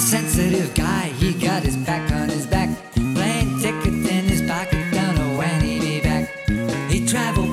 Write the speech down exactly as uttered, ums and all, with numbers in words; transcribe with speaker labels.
Speaker 1: sensitive guy, he got his back on his back. Plane ticket in his pocket, don't know when he'll be back. He traveled